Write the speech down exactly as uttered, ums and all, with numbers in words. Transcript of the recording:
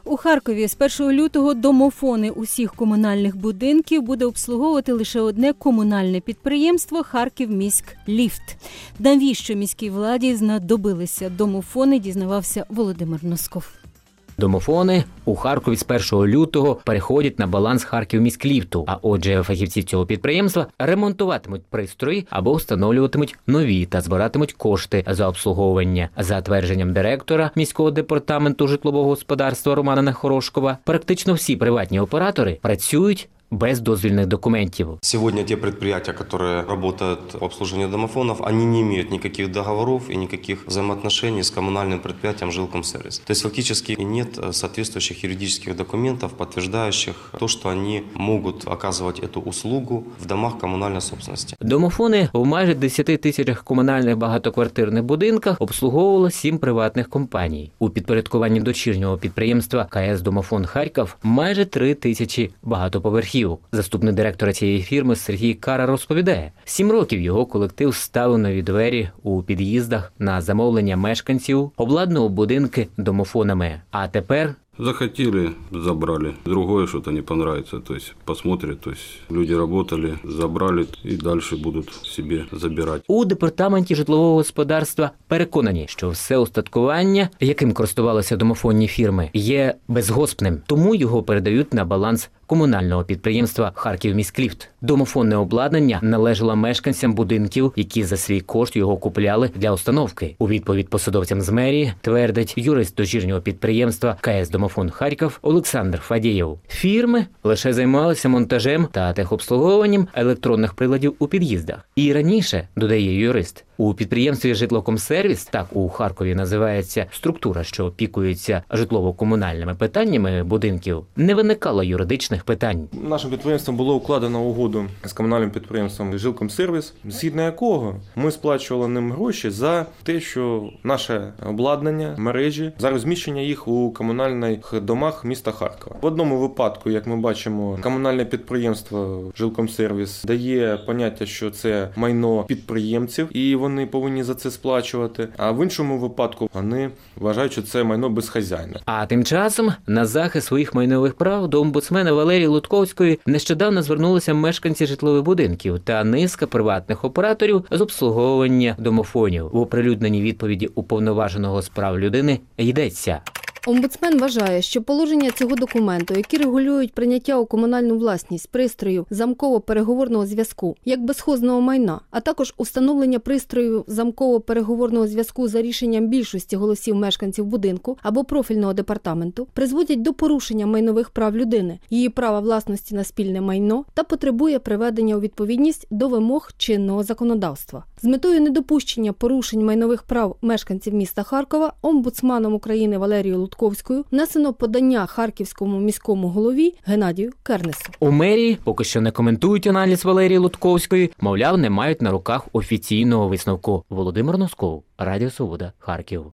У Харкові з першого лютого домофони усіх комунальних будинків буде обслуговувати лише одне комунальне підприємство «Харківміськліфт». Навіщо міській владі знадобилися домофони, дізнавався Володимир Носков. Домофони у Харкові з першого лютого переходять на баланс Харківміськліфту, а отже фахівці цього підприємства ремонтуватимуть пристрої або встановлюватимуть нові та збиратимуть кошти за обслуговування. За твердженням директора міського департаменту житлового господарства Романа Нехорошкова, практично всі приватні оператори працюють без дозвільних документів. Сегодня те предприятия, которые работают по обслуживанию домофонов, они не имеют никаких договоров и никаких взаимоотношений с коммунальным предприятием «Жилкомсервис». То есть фактически нет соответствующих юридических документов, подтверждающих то, что они могут оказывать эту услугу в домах коммунальной собственности. Домофони в майже десяти тисячах комунальних багатоквартирних будинках обслуговувало сім приватних компаній. У підпорядкуванні дочірнього підприємства ка ес «Домофон Харків» майже три тисячі багатоповерхівок. Заступник директора цієї фірми Сергій Кара розповідає, сім років його колектив ставив нові двері у під'їздах на замовлення мешканців, обладнував будинки домофонами. А тепер захотели, забрали. Другое что-то не понравится, то есть посмотрят, то есть люди работали, забрали и дальше будут себе забирать. У департаменті житлового господарства переконані, що все устаткування, яким користувалися домофонні фірми, є безгоспним, тому його передають на баланс комунального підприємства «Харківміськліфт». Домофонне обладнання належало мешканцям будинків, які за свій кошт його купляли для установки. У відповідь посадовцям з мерії твердить юрист дочірнього підприємства ка ес «Домофон Харків» Олександр Фадєєв. Фірми лише займалися монтажем та техобслуговуванням електронних приладів у під'їздах. І раніше, додає юрист, у підприємстві «Житлокомсервіс», так у Харкові називається структура, що опікується житлово-комунальними питаннями будинків, не виникало юридичних питань. Нашим підприємством було укладено угоду з комунальним підприємством «Жилкомсервіс», згідно якого ми сплачували ним гроші за те, що наше обладнання, мережі, за розміщення їх у комунальних домах міста Харкова. В одному випадку, як ми бачимо, комунальне підприємство «Жилкомсервіс» дає поняття, що це майно підприємців, і вони повинні за це сплачувати, а в іншому випадку вони вважають, що це майно безхазяйне. А тим часом на захист своїх майнових прав до омбудсмена Валерії Лутковської нещодавно звернулися мешканці житлових будинків та низка приватних операторів з обслуговування домофонів. В оприлюдненій відповіді уповноваженого з прав людини йдеться. Омбудсмен вважає, що положення цього документу, які регулюють прийняття у комунальну власність пристроїв замково-переговорного зв'язку як безхозного майна, а також установлення пристроїв замково-переговорного зв'язку за рішенням більшості голосів мешканців будинку або профільного департаменту, призводять до порушення майнових прав людини, її права власності на спільне майно та потребує приведення у відповідність до вимог чинного законодавства. З метою недопущення порушень майнових прав мешканців міста Харкова омбудсманом України Валерією Лутковською внесено подання харківському міському голові Геннадію Кернесу. У мерії поки що не коментують аналіз Валерії Лутковської, мовляв, не мають на руках офіційного висновку. Володимир Носков, Радіо Свобода, Харків.